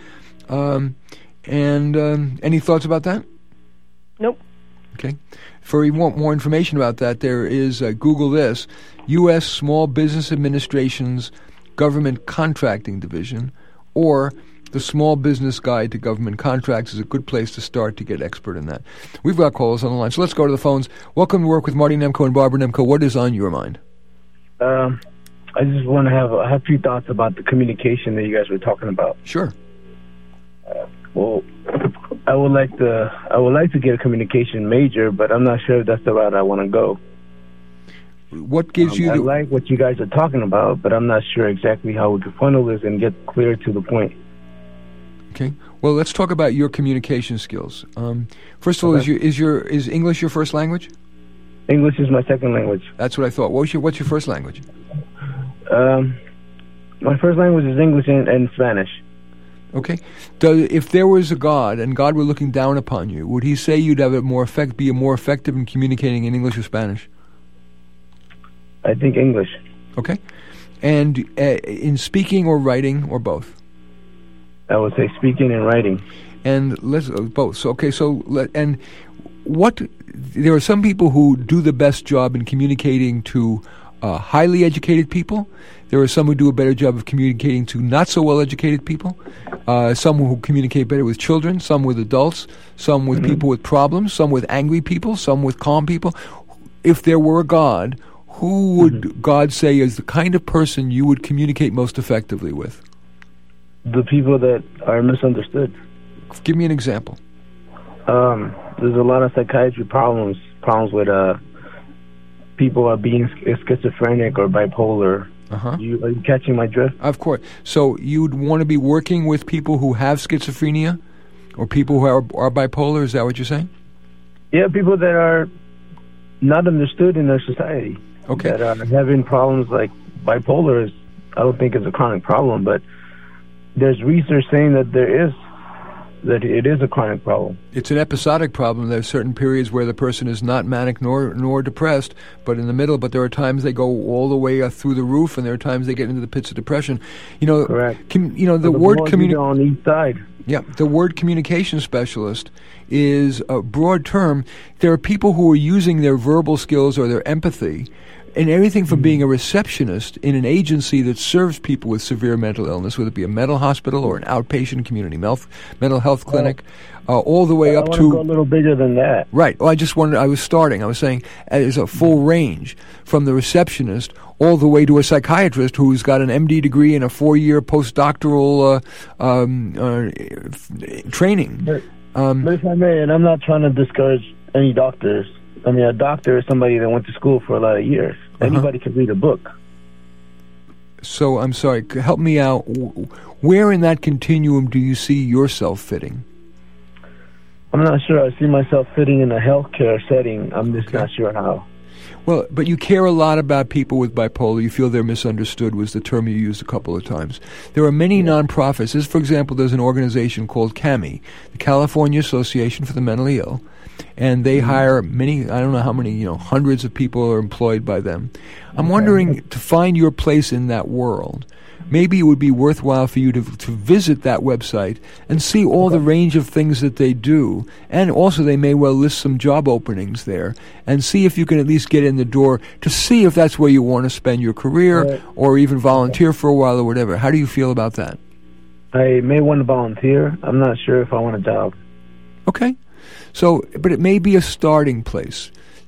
Any thoughts about that? Nope. Okay. For you want more information about that, there is Google this: U.S. Small Business Administration's Government Contracting Division, or the Small Business Guide to Government Contracts is a good place to start to get expert in that. We've got callers on the line, so let's go to the phones. Welcome to Work with Marty Nemko and Barbara Nemko. What is on your mind? I just want to have a few thoughts about the communication that you guys were talking about. Sure. Well, I would like to get a communication major, but I'm not sure if that's the route I want to go. What gives you? I like what you guys are talking about, but I'm not sure exactly how we can funnel this and get clear to the point. Okay. Well, let's talk about your communication skills. First of all, is English your first language? English is my second language. That's what I thought. What's your first language? My first language is English and Spanish. Okay. If there was a God and God were looking down upon you, would He say you'd have be more effective in communicating in English or Spanish? I think English. Okay. And in speaking or writing or both? I would say speaking and writing. And let's both. So okay. There are some people who do the best job in communicating to highly educated people. There are some who do a better job of communicating to not so well educated people. Some who communicate better with children. Some with adults. Some with people with problems. Some with angry people. Some with calm people. If there were a God, who would God say is the kind of person you would communicate most effectively with? The people that are misunderstood. Give me an example. There's a lot of psychiatry problems with people are being schizophrenic or bipolar. Are you catching my drift? Of course. So you'd want to be working with people who have schizophrenia or people who are bipolar? Is that what you're saying? Yeah, people that are not understood in their society. Okay. That are having problems like bipolar I don't think is a chronic problem, but there's research saying that it is a chronic problem. It's an episodic problem. There are certain periods where the person is not manic nor depressed, but in the middle. But there are times they go all the way through the roof, and there are times they get into the pits of depression. Correct. The word on each side. Yeah, the word communication specialist is a broad term. There are people who are using their verbal skills or their empathy in everything from being a receptionist in an agency that serves people with severe mental illness, whether it be a mental hospital or an outpatient community mental health clinic, all the way up to... go a little bigger than that. Right. Well, I was saying there's a full range from the receptionist all the way to a psychiatrist who's got an MD degree and a 4-year postdoctoral training. But if I may, and I'm not trying to discourage any doctors. I mean, a doctor is somebody that went to school for a lot of years. Anybody can read a book. So, I'm sorry, help me out. Where in that continuum do you see yourself fitting? I'm not sure. I see myself fitting in a healthcare setting. I'm just not sure how. Well, but you care a lot about people with bipolar. You feel they're misunderstood was the term you used a couple of times. There are many nonprofits. For example, there's an organization called CAMI, the California Association for the Mentally Ill, and they hire many, I don't know how many, hundreds of people are employed by them. I'm wondering, to find your place in that world, maybe it would be worthwhile for you to visit that website and see all the range of things that they do. And also they may well list some job openings there and see if you can at least get in the door to see if that's where you want to spend your career or even volunteer for a while or whatever. How do you feel about that? I may want to volunteer. I'm not sure if I want a job. Okay. So, but it may be a starting place.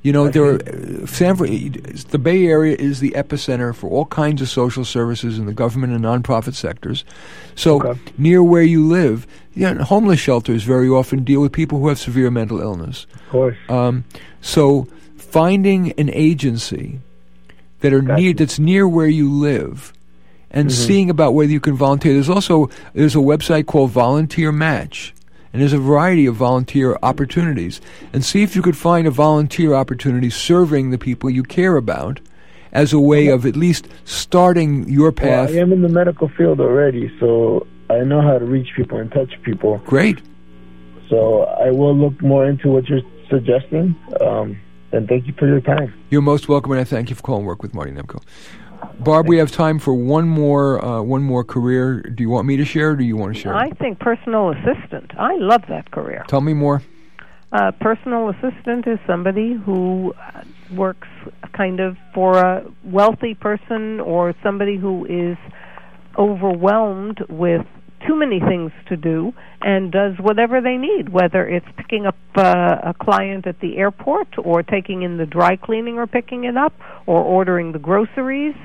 The Bay Area is the epicenter for all kinds of social services in the government and nonprofit sectors. So near where you live, homeless shelters very often deal with people who have severe mental illness. Of course. So finding an agency that's near where you live and seeing about whether you can volunteer. There's a website called Volunteer Match. And there's a variety of volunteer opportunities. And see if you could find a volunteer opportunity serving the people you care about as a way of at least starting your path. Well, I am in the medical field already, so I know how to reach people and touch people. Great. So I will look more into what you're suggesting. And thank you for your time. You're most welcome, and I thank you for calling Work with Marty Nemko. Barb, we have time for one more career. Do you want me to share, or do you want to share? I think personal assistant. I love that career. Tell me more. Personal assistant is somebody who works kind of for a wealthy person or somebody who is overwhelmed with too many things to do and does whatever they need, whether it's picking up a client at the airport or taking in the dry cleaning or picking it up or ordering the groceries.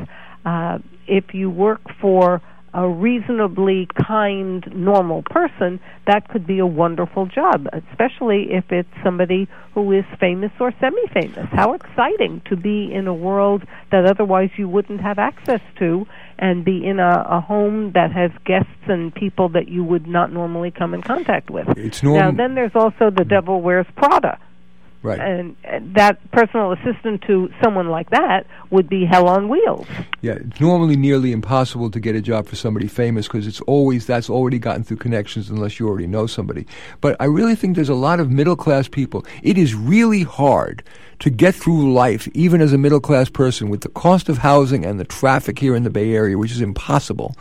If you work for a reasonably kind, normal person, that could be a wonderful job, especially if it's somebody who is famous or semi-famous. How exciting to be in a world that otherwise you wouldn't have access to and be in a home that has guests and people that you would not normally come in contact with. Now, then there's also the Devil Wears Prada. Right. And that personal assistant to someone like that would be hell on wheels. Yeah, it's normally nearly impossible to get a job for somebody famous because that's already gotten through connections unless you already know somebody. But I really think there's a lot of middle-class people. It is really hard to get through life, even as a middle-class person, with the cost of housing and the traffic here in the Bay Area, which is impossible.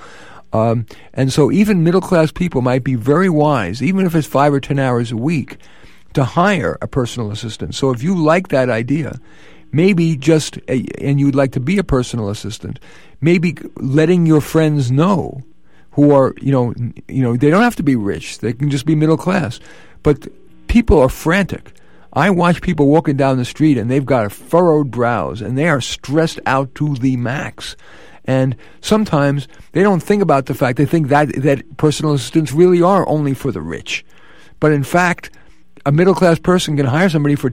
And so even middle-class people might be very wise, even if it's 5 or 10 hours a week, to hire a personal assistant. So if you like that idea, maybe and you'd like to be a personal assistant, maybe letting your friends know who are, they don't have to be rich. They can just be middle class. But people are frantic. I watch people walking down the street and they've got furrowed brows and they are stressed out to the max. And sometimes they don't think about the fact, they think that personal assistants really are only for the rich. But in fact, a middle-class person can hire somebody for,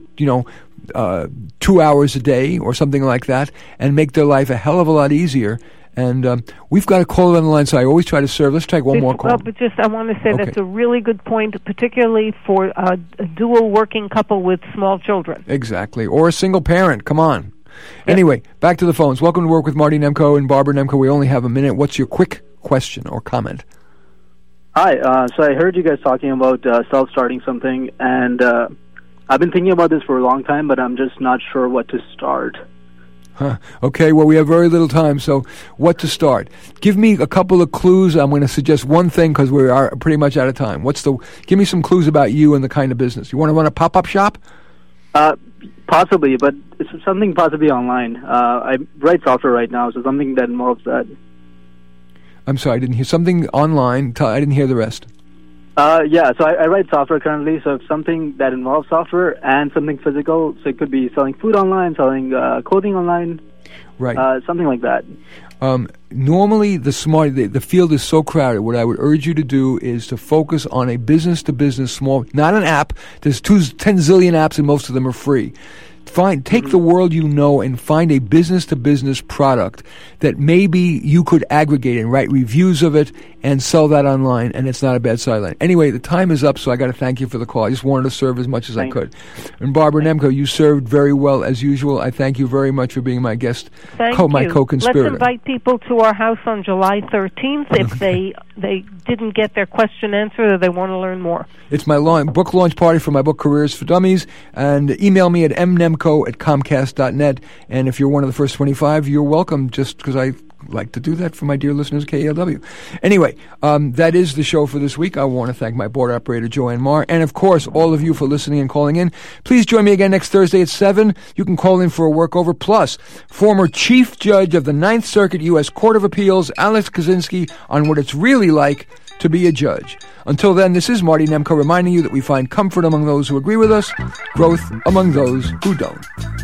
2 hours a day or something like that and make their life a hell of a lot easier. And we've got a call on the line, so I always try to serve. Let's take one more call. Well, but I want to say that's a really good point, particularly for a dual working couple with small children. Exactly. Or a single parent. Come on. Yep. Anyway, back to the phones. Welcome to Work with Marty Nemko and Barbara Nemko. We only have a minute. What's your quick question or comment? Hi, so I heard you guys talking about self-starting something, and I've been thinking about this for a long time, but I'm just not sure what to start. Okay, well, we have very little time, so what to start? Give me a couple of clues. I'm going to suggest one thing because we are pretty much out of time. Give me some clues about you and the kind of business. You want to run a pop-up shop? Possibly, but it's something possibly online. I write software right now, so something that involves that. I'm sorry, I didn't hear something online. I didn't hear the rest. Yeah, so I write software currently, so it's something that involves software and something physical. So it could be selling food online, selling clothing online, right? Something like that. Normally, the field is so crowded. What I would urge you to do is to focus on a business-to-business not an app. There's 10 zillion apps, and most of them are free. Take the world you know and find a business-to-business product that maybe you could aggregate and write reviews of it and sell that online, and it's not a bad sideline. Anyway, the time is up, so I got to thank you for the call. I just wanted to serve as much as I could. And Barbara Nemko, you served very well as usual. I thank you very much for being my guest, my co-conspirator. Let's invite people to our house on July 13th if they didn't get their question answered or they want to learn more. It's my book launch party for my book Careers for Dummies, and email me at mnemko@comcast.net. And if you're one of the first 25, you're welcome, just because I like to do that for my dear listeners at KALW. Anyway, that is the show for this week. I want to thank my board operator, Joanne Marr, and of course, all of you for listening and calling in. Please join me again next Thursday at 7. You can call in for a workover. Plus, former Chief Judge of the Ninth Circuit U.S. Court of Appeals, Alex Kaczynski, on what it's really like to be a judge. Until then, this is Marty Nemko reminding you that we find comfort among those who agree with us, growth among those who don't.